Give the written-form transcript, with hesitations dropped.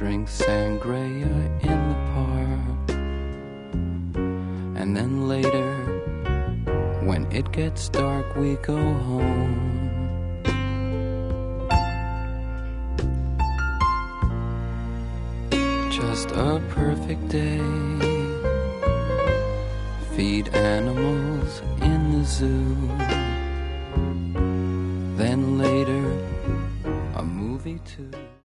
drink sangria in the park. And then later, when it gets dark, we go home. Just a perfect day. Feed animals in the zoo. Then later, a movie too.